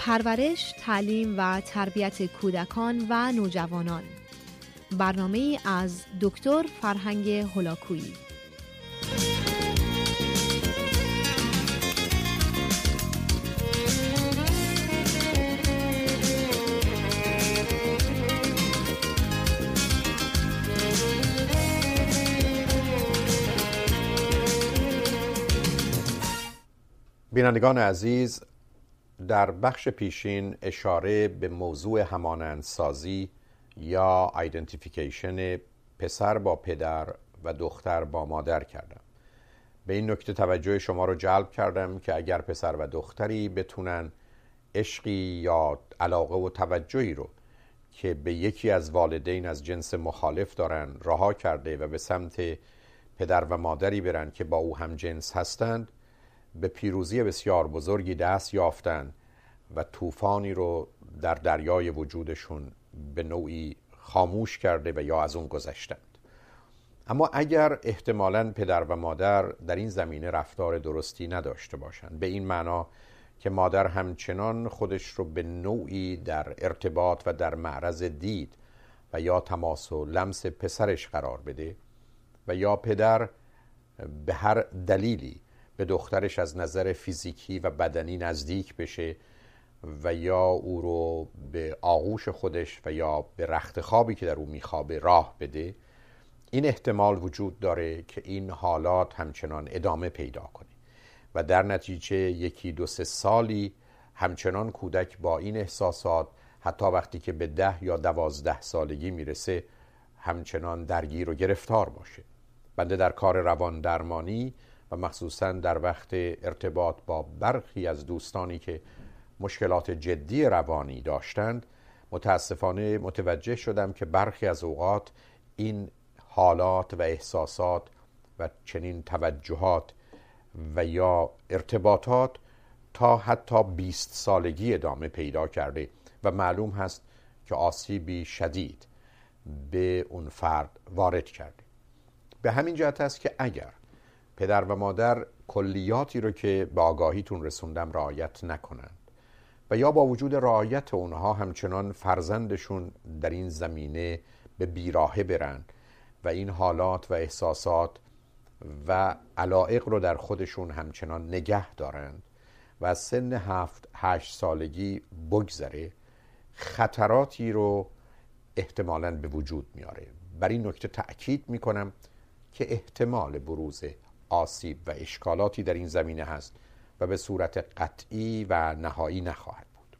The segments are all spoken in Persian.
پرورش، تعلیم و تربیت کودکان و نوجوانان. برنامه‌ای از دکتر فرهنگ هولاکویی. بینندگان عزیز، در بخش پیشین اشاره به موضوع همانندسازی یا آیدنتیفیکیشن پسر با پدر و دختر با مادر کردم. به این نکته توجه شما رو جلب کردم که اگر پسر و دختری بتونن عشقی یا علاقه و توجهی رو که به یکی از والدین از جنس مخالف دارن رها کرده و به سمت پدر و مادری برن که با او هم جنس هستند، به پیروزی بسیار بزرگی دست یافتند و طوفانی رو در دریای وجودشون به نوعی خاموش کرده و یا از اون گذشتند. اما اگر احتمالاً پدر و مادر در این زمینه رفتار درستی نداشته باشند، به این معنا که مادر همچنان خودش رو به نوعی در ارتباط و در معرض دید و یا تماس و لمس پسرش قرار بده و یا پدر به هر دلیلی به دخترش از نظر فیزیکی و بدنی نزدیک بشه و یا او رو به آغوش خودش و یا به رخت خوابی که در او میخوابه راه بده، این احتمال وجود داره که این حالات همچنان ادامه پیدا کنه و در نتیجه 1 2 3 سالی همچنان کودک با این احساسات حتی وقتی که به 10 یا 12 سالگی میرسه همچنان درگیر و گرفتار باشه. بنده در کار روان درمانی و مخصوصاً در وقت ارتباط با برخی از دوستانی که مشکلات جدی روانی داشتند، متاسفانه متوجه شدم که برخی از اوقات این حالات و احساسات و چنین توجهات و یا ارتباطات تا حتی 20 سالگی ادامه پیدا کرده و معلوم هست که آسیبی شدید به اون فرد وارد کرده. به همین جهت است که اگر پدر و مادر کلیاتی رو که به آگاهیتون رسوندم رعایت نکنند و یا با وجود رعایت اونها همچنان فرزندشون در این زمینه به بیراهه برند و این حالات و احساسات و علایق رو در خودشون همچنان نگه دارند و از سن 7-8 سالگی بگذره، خطراتی رو احتمالاً به وجود میاره. بر این نکته تأکید میکنم که احتمال بروز آسیب و اشکالاتی در این زمینه هست و به صورت قطعی و نهایی نخواهد بود.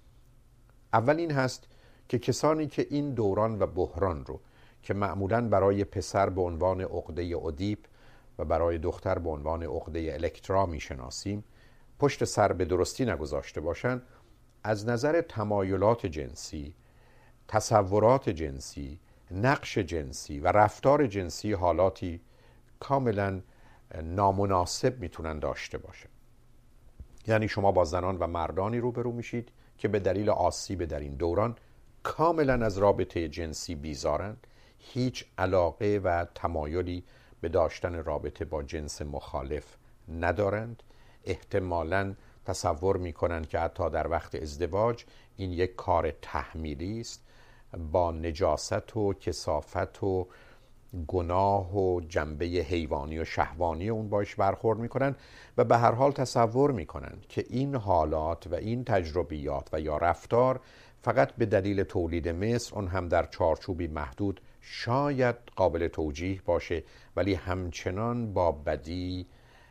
اول این هست که کسانی که این دوران و بحران رو که معمولاً برای پسر به عنوان عقده اودیپ و برای دختر به عنوان عقده الکترا میشناسیم پشت سر به درستی نگذاشته باشند، از نظر تمایلات جنسی، تصورات جنسی، نقش جنسی و رفتار جنسی حالاتی کاملاً نامناسب میتونن داشته باشه. یعنی شما با زنان و مردانی روبرو میشید که به دلیل آسیب در این دوران کاملا از رابطه جنسی بیزارند، هیچ علاقه و تمایلی به داشتن رابطه با جنس مخالف ندارند، احتمالاً تصور میکنند که حتی در وقت ازدواج این یک کار تحمیلی است، با نجاست و کثافت و گناه و جنبه حیوانی و شهوانی اون باش برخورد میکنن و به هر حال تصور میکنن که این حالات و این تجربیات و یا رفتار فقط به دلیل تولید مثل، اون هم در چارچوبی محدود، شاید قابل توجیه باشه ولی همچنان با بدی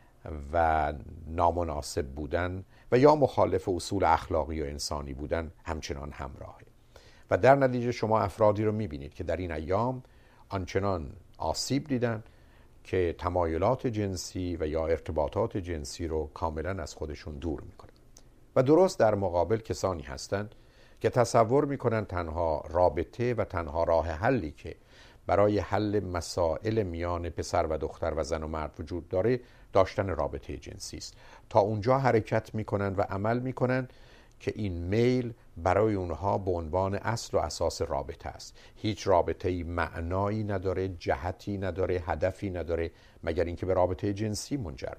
و نامناسب بودن و یا مخالف اصول اخلاقی و انسانی بودن همچنان همراهه و در نتیجه شما افرادی رو میبینید که در این ایام آنچنان آسیب دیدن که تمایلات جنسی و یا ارتباطات جنسی رو کاملا از خودشون دور میکنن و درست در مقابل کسانی هستند که تصور میکنن تنها رابطه و تنها راه حلی که برای حل مسائل میان پسر و دختر و زن و مرد وجود داره داشتن رابطه جنسی است. تا اونجا حرکت میکنن و عمل میکنن که این میل برای اونها به عنوان اصل و اساس رابطه است. هیچ رابطه‌ای معنایی نداره، جهتی نداره، هدفی نداره مگر اینکه به رابطه جنسی منجر بشه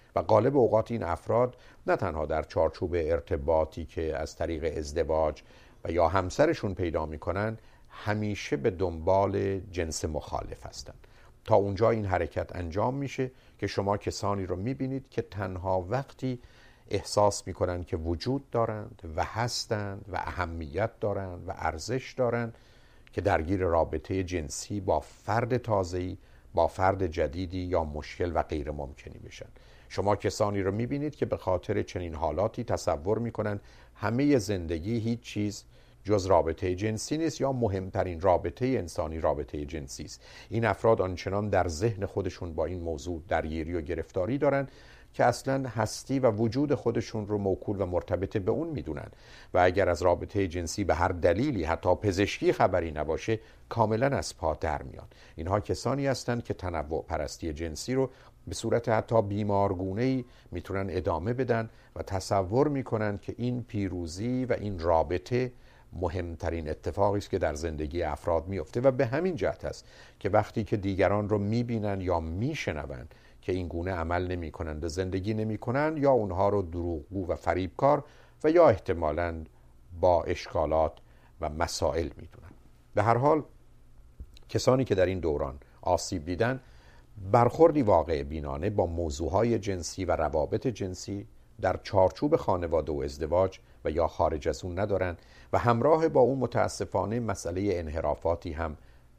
و غالب اوقات این افراد نه تنها در چارچوب ارتباطی که از طریق ازدواج و یا همسرشون پیدا میکنن همیشه به دنبال جنس مخالف هستن. تا اونجا این حرکت انجام میشه که شما کسانی رو میبینید که تنها وقتی احساس میکنن که وجود دارند و هستند و اهمیت دارند و ارزش دارند که درگیر رابطه جنسی با فرد تازه‌ای، با فرد جدیدی یا مشکل و غیر ممکنی بشن. شما کسانی رو میبینید که به خاطر چنین حالاتی تصور میکنن همه زندگی هیچ چیز جز رابطه جنسی نیست یا مهمترین رابطه انسانی رابطه جنسی است. این افراد آنچنان در ذهن خودشون با این موضوع درگیری و گرفتاری دارن که اصلا هستی و وجود خودشون رو موکول و مرتبط به اون میدونن و اگر از رابطه جنسی به هر دلیلی حتی پزشکی خبری نباشه کاملا از پا در میان. اینها کسانی هستند که تنوع پرستی جنسی رو به صورت حتی بیمارگونه‌ای میتونن ادامه بدن و تصور میکنن که این پیروزی و این رابطه مهمترین اتفاقی است که در زندگی افراد میفته و به همین جهت است که وقتی که دیگران رو میبینن یا میشنون که این گونه عمل نمی کنند و زندگی نمی کنند یا اونها رو دروغگو و فریبکار و یا احتمالاً با اشکالات و مسائل میدونن. به هر حال کسانی که در این دوران آسیب دیدن برخوردی واقع بینانه با موضوعهای جنسی و روابط جنسی در چارچوب خانواده و ازدواج و یا خارج از اون ندارن و همراه با اون متاسفانه مسئله انحرافاتی هم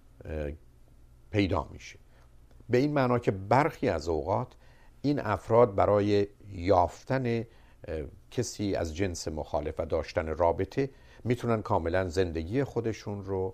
پیدا میشه. به این معنا که برخی از اوقات این افراد برای یافتن کسی از جنس مخالف و داشتن رابطه میتونن کاملا زندگی خودشون رو،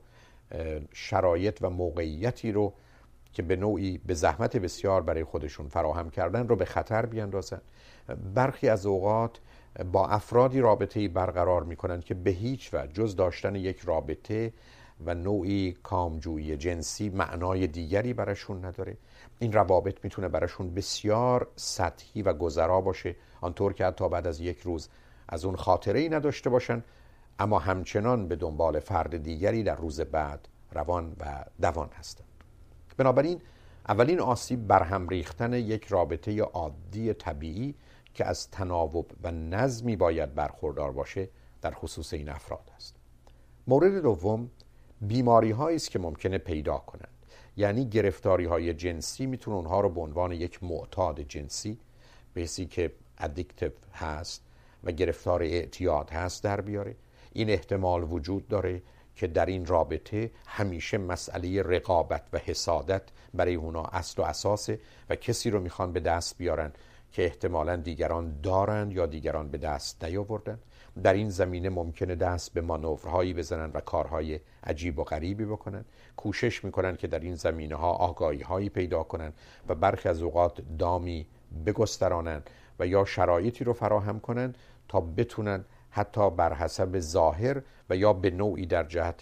شرایط و موقعیتی رو که به نوعی به زحمت بسیار برای خودشون فراهم کردن رو به خطر بیاندازن. برخی از اوقات با افرادی رابطه‌ای برقرار میکنن که به هیچ وجه جز داشتن یک رابطه و نوعی کامجویی جنسی معنای دیگری براشون نداره. این روابط میتونه براشون بسیار سطحی و گذرا باشه، آنطور که حتی بعد از یک روز از اون خاطره‌ای نداشته باشن، اما همچنان به دنبال فرد دیگری در روز بعد روان و دوان هستند. بنابراین اولین آسیب برهم ریختن یک رابطه عادی طبیعی که از تناوب و نظمی باید برخوردار باشه در خصوص این افراد است. مورد دوم بیماری هایی است که ممکنه پیدا کنند، یعنی گرفتاری های جنسی میتونه اونها رو به عنوان یک معتاد جنسی به حیثی که ادیکتیو هست و گرفتار اعتیاد هست در بیاره. این احتمال وجود داره که در این رابطه همیشه مسئله رقابت و حسادت برای اونا اصل و اساسه و کسی رو میخوان به دست بیارن که احتمالاً دیگران دارن یا دیگران به دست نیاوردن. در این زمینه ممکنه دست به مانورهایی بزنن و کارهای عجیب و غریبی بکنن. کوشش میکنن که در این زمینه ها آگاهی هایی پیدا کنن و برخی از اوقات دامی بگسترانن و یا شرایطی رو فراهم کنن تا بتونن حتی بر حسب ظاهر و یا به نوعی در جهت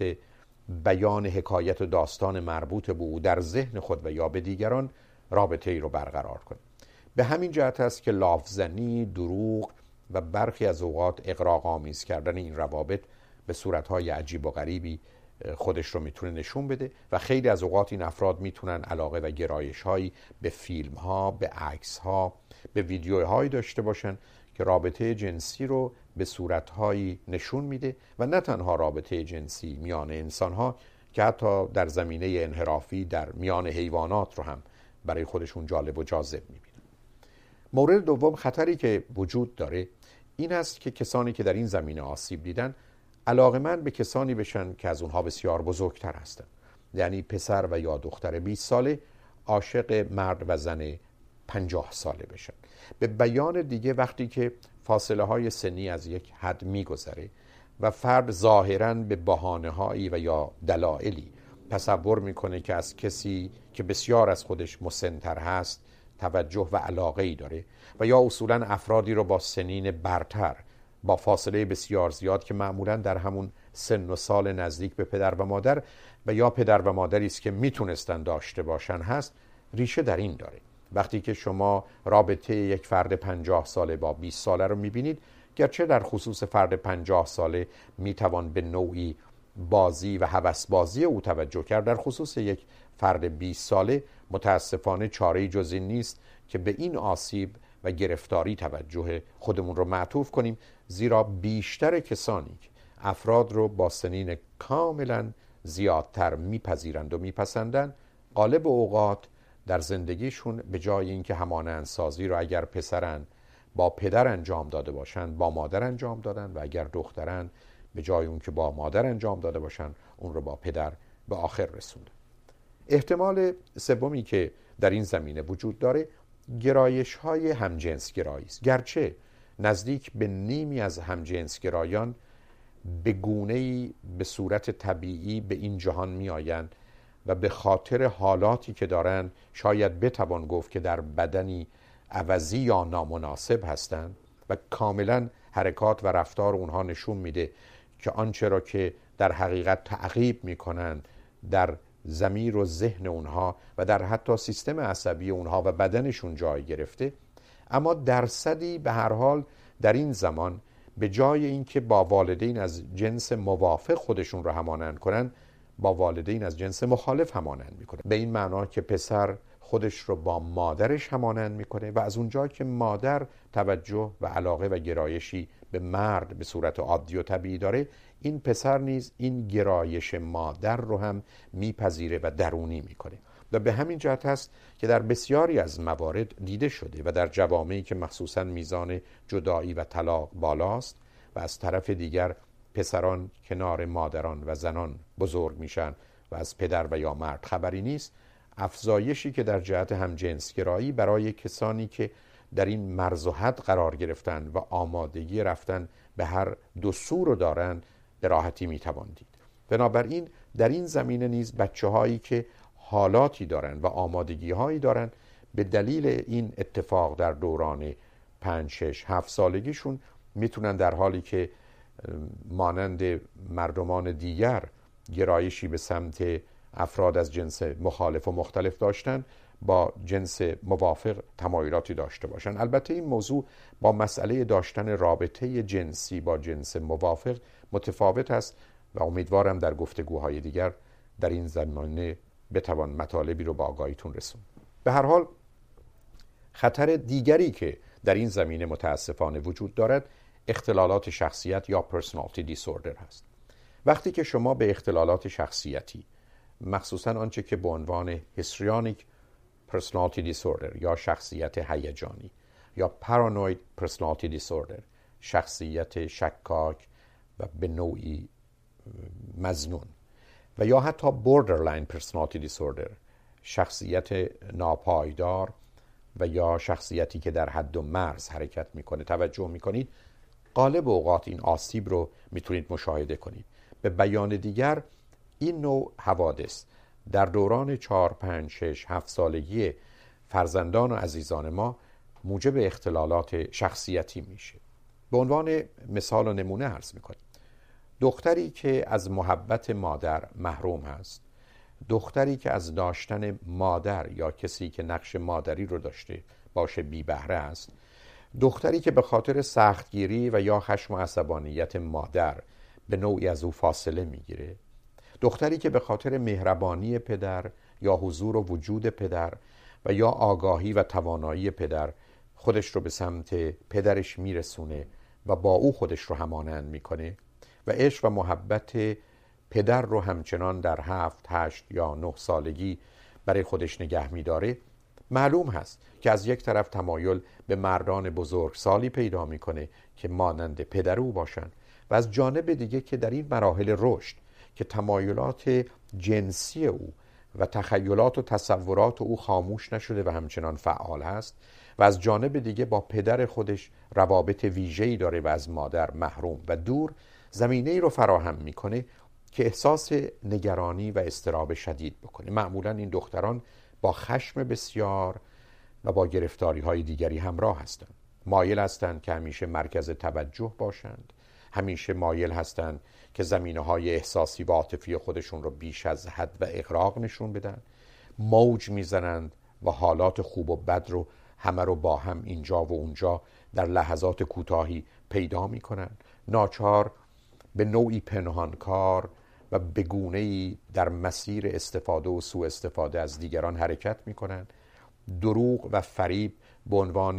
بیان حکایت و داستان مربوط به او در ذهن خود و یا به دیگران رابطه ای رو برقرار کنن. به همین جهت است که لافزنی، دروغ و برخی از اوقات اغراق‌آمیز کردن این روابط به صورت‌های عجیب و غریبی خودش رو میتونه نشون بده و خیلی از اوقات این افراد میتونن علاقه و گرایش‌هایی به فیلم‌ها، به عکس‌ها، به ویدیوهایی داشته باشن که رابطه جنسی رو به صورت‌هایی نشون میده و نه تنها رابطه جنسی میان انسان‌ها که حتی در زمینه انحرافی در میان حیوانات رو هم برای خودشون جالب و جاذب میبینن. مورد دوم خطری که وجود داره این است که کسانی که در این زمینه آسیب دیدن علاقه‌مند به کسانی بشن که از اونها بسیار بزرگتر هستن، یعنی پسر و یا دختر 20 ساله عاشق مرد و زن 50 ساله بشن. به بیان دیگه وقتی که فاصله های سنی از یک حد میگذره و فرد ظاهراً به بهانه‌هایی و یا دلایلی تصور میکنه که از کسی که بسیار از خودش مسن‌تر هست توجه و علاقه‌ای داره و یا اصولاً افرادی رو با سنین برتر با فاصله بسیار زیاد که معمولاً در همون سن و سال نزدیک به پدر و مادر و یا پدر و مادری است که میتونستن داشته باشن هست، ریشه در این داره. وقتی که شما رابطه یک فرد 50 ساله با 20 ساله رو میبینید، گرچه در خصوص فرد 50 ساله میتوان به نوعی بازی و هوسبازی او توجه کرد، در خصوص یک فرد 20 ساله متاسفانه چاره‌ای جز این نیست که به این آسیب و گرفتاری توجه خودمون رو معطوف کنیم، زیرا بیشتر کسانی که افراد رو با سنین کاملا زیادتر میپذیرند و میپسندند، غالب اوقات در زندگیشون به جای اینکه همانندسازی رو اگر پسرن با پدر انجام داده باشن با مادر انجام دادن، و اگر دخترن به جای اون که با مادر انجام داده باشن اون رو با پدر به آخر رسوندن. احتمال سومی که در این زمینه وجود داره گرایش های همجنس گرایی است. گرچه نزدیک به نیمی از همجنس گرایان به گونه‌ای به صورت طبیعی به این جهان می آیند و به خاطر حالاتی که دارن شاید بتوان گفت که در بدنی عوضی یا نامناسب هستند و کاملا حرکات و رفتار اونها نشون میده که آنچه را که در حقیقت تعقیب میکنند در ضمیر و ذهن اونها و در حتی سیستم عصبی اونها و بدنشون جای گرفته، اما درصدی به هر حال در این زمان به جای اینکه با والدین از جنس موافق خودشون رو همانند کنن، با والدین از جنس مخالف همانند میکنه. به این معنا که پسر خودش رو با مادرش همانند میکنه و از اونجا که مادر توجه و علاقه و گرایشی به مرد به صورت عادی و طبیعی داره، این پسر نیز این گرایش مادر رو هم میپذیره و درونی میکنه. و به همین جهت هست که در بسیاری از موارد دیده شده و در جوامعی که مخصوصا میزان جدایی و طلاق بالاست و از طرف دیگر پسران کنار مادران و زنان بزرگ میشن و از پدر و یا مرد خبری نیست، افزایشی که در جهت همجنسگرایی برای کسانی که در این مرز و حد قرار گرفتن و آمادگی رفتن به هر دو سو رو دارن به راحتی میتوان دید. بنابراین در این زمینه نیز بچه هایی که حالاتی دارن و آمادگی هایی دارن به دلیل این اتفاق در دوران 5 6 7 سالگیشون میتونن در حالی که مانند مردمان دیگر گرایشی به سمت افراد از جنس مخالف و مختلف داشتن، با جنس موافق تمایلاتی داشته باشن. البته این موضوع با مسئله داشتن رابطه جنسی با جنس موافق متفاوت است و امیدوارم در گفتگوهای دیگر در این زمینه بتوان مطالبی رو با آگاهیتون رسون. به هر حال خطر دیگری که در این زمینه متاسفانه وجود دارد اختلالات شخصیت یا personality disorder هست. وقتی که شما به اختلالات شخصیتی، مخصوصا آنچه که به عنوان histrionic personality disorder یا شخصیت هیجانی یا paranoid personality disorder، شخصیت شکاک و به نوعی مظنون، و یا حتی borderline personality disorder، شخصیت ناپایدار و یا شخصیتی که در حد و مرز حرکت میکنه توجه میکنید، غالب اوقات این آسیب رو میتونید مشاهده کنید. به بیان دیگر این نوع حوادث در دوران 4 5 6 7 سالگی فرزندان و عزیزان ما موجب اختلالات شخصیتی میشه. به عنوان مثال و نمونه عرض میکنم، دختری که از محبت مادر محروم هست، دختری که از داشتن مادر یا کسی که نقش مادری رو داشته باشه بی بهره است، دختری که به خاطر سختگیری و یا خشم و عصبانیت مادر به نوعی از او فاصله میگیره، دختری که به خاطر مهربانی پدر یا حضور و وجود پدر و یا آگاهی و توانایی پدر خودش رو به سمت پدرش میرسونه و با او خودش رو همانند میکنه و عشق و محبت پدر رو همچنان در 7 8 یا 9 سالگی برای خودش نگه میداره، معلوم هست که از یک طرف تمایل به مردان بزرگسالی پیدا میکنه که مانند پدر او باشن و از جانب دیگه که در این مراحل رشد که تمایلات جنسی او و تخیلات و تصورات او خاموش نشده و همچنان فعال هست و از جانب دیگه با پدر خودش روابط ویژه‌ای داره و از مادر محروم و دور، زمینه‌ای رو فراهم میکنه که احساس نگرانی و اضطراب شدید بکنه. معمولاً این دختران با خشم بسیار و با گرفتاری‌های دیگری همراه هستند. مایل هستند که همیشه مرکز توجه باشند، همیشه مایل هستند که زمینه‌های احساسی و عاطفی خودشون رو بیش از حد و اغراق نشون بدن، موج میزنند و حالات خوب و بد رو همه رو با هم اینجا و اونجا در لحظات کوتاهی پیدا میکنن، ناچار به نوعی پنهانکار و به گونه‌ای در مسیر استفاده و سوء استفاده از دیگران حرکت میکنن. دروغ و فریب به عنوان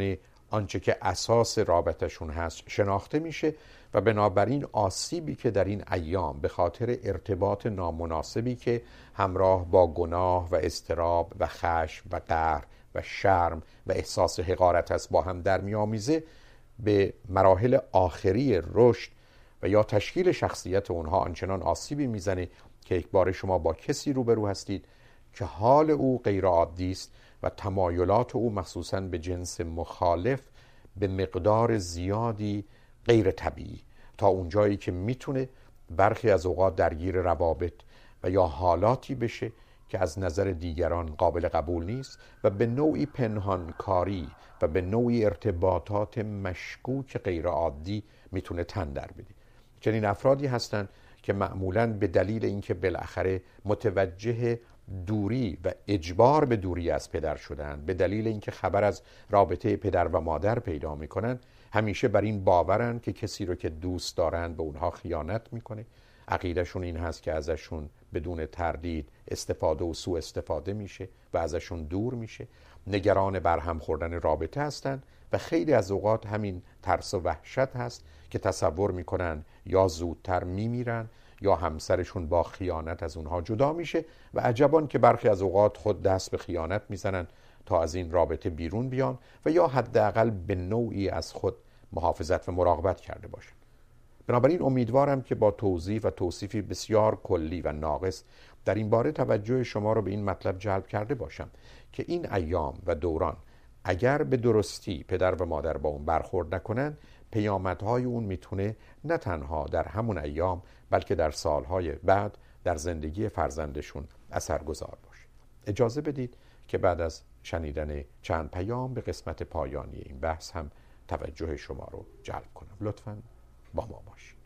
آنچه که اساس رابطشون هست شناخته میشه و بنابراین آسیبی که در این ایام به خاطر ارتباط نامناسبی که همراه با گناه و اضطراب و خشم و قهر و شرم و احساس حقارت است با هم در میامیزه، به مراحل آخری رشد و یا تشکیل شخصیت اونها آنچنان آسیبی میزنه که یک بار شما با کسی روبرو هستید که حال او غیر عادی است و تمایلات او مخصوصاً به جنس مخالف به مقدار زیادی غیر طبیعی، تا اونجایی که میتونه برخی از اوقات درگیر روابط و یا حالاتی بشه که از نظر دیگران قابل قبول نیست و به نوعی پنهانکاری و به نوعی ارتباطات مشکوک غیر عادی میتونه تن در بده. چنین افرادی هستند که معمولاً به دلیل اینکه بالاخره متوجه دوری و اجبار به دوری از پدر شدن، به دلیل اینکه خبر از رابطه پدر و مادر پیدا میکنن، همیشه بر این باورن که کسی رو که دوست دارن به اونها خیانت میکنه. عقیدهشون این هست که ازشون بدون تردید استفاده و سوء استفاده میشه و ازشون دور میشه. نگران برهم خوردن رابطه هستن و خیلی از اوقات همین ترس و وحشت هست که تصور میکنن یا زودتر میمیرن یا همسرشون با خیانت از اونها جدا میشه و عجبان که برخی از اوقات خود دست به خیانت میزنن تا از این رابطه بیرون بیان و یا حداقل به نوعی از خود محافظت و مراقبت کرده باشن. بنابراین امیدوارم که با توضیح و توصیفی بسیار کلی و ناقص در این باره توجه شما رو به این مطلب جلب کرده باشم که این ایام و دوران اگر به درستی پدر و مادر با اون برخورد نکنن، پیامدهای اون میتونه نه تنها در همون ایام بلکه در سالهای بعد در زندگی فرزندشون اثرگذار باشه. اجازه بدید که بعد از شنیدن چند پیام به قسمت پایانی این بحث هم توجه شما رو جلب کنم. لطفاً با ما باشید.